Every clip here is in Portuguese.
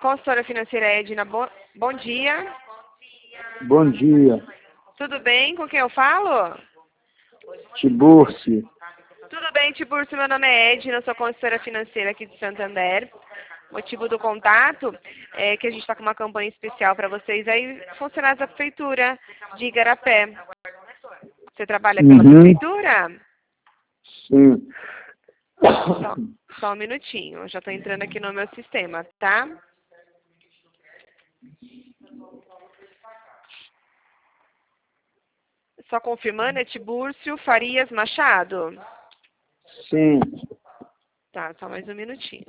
Consultora financeira Edna, bom dia. Bom dia, Tudo bem? Com quem eu falo? Tiburcio. Tudo bem, Tiburcio? Meu nome é Edna, sou consultora financeira aqui de Santander. O motivo do contato é que a gente está com uma campanha especial para vocês aí, funcionários da prefeitura de Igarapé. Você trabalha pela prefeitura? Sim. Só um minutinho, eu já estou entrando aqui no meu sistema, tá? Só confirmando, é Tiburcio Farias Machado? Sim. Tá, só mais um minutinho.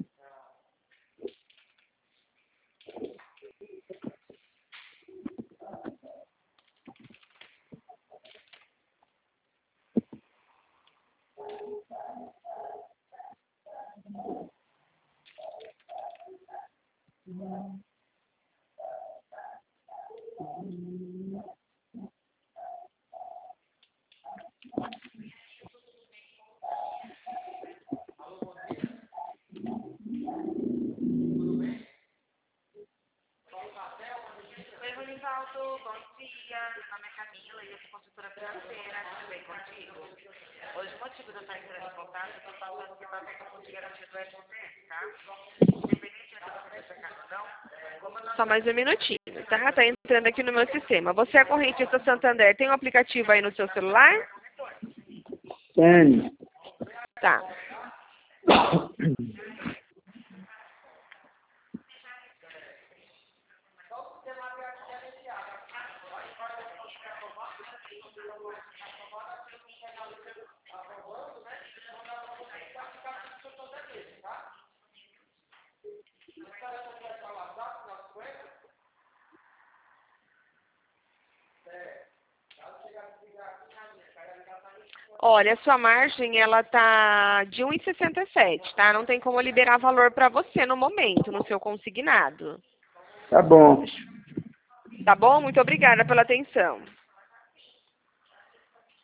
Oi, Ronivaldo, bom dia. Meu nome é Camila e eu sou consultora financeira. Tudo bem contigo? Hoje o motivo de eu estar entrando em contato é que eu faço o equipamento de garantia do FGTS, tá? Independente de você ter carro ou não, como não... Só mais um minutinho, tá? Tá entrando aqui no meu sistema. Você é correntista Santander, tem um aplicativo aí no seu celular? Tenho. Tá. Olha, a sua margem, ela tá de 1,67, tá? Não tem como liberar valor para você no momento, no seu consignado. Tá bom. Tá bom? Muito obrigada pela atenção.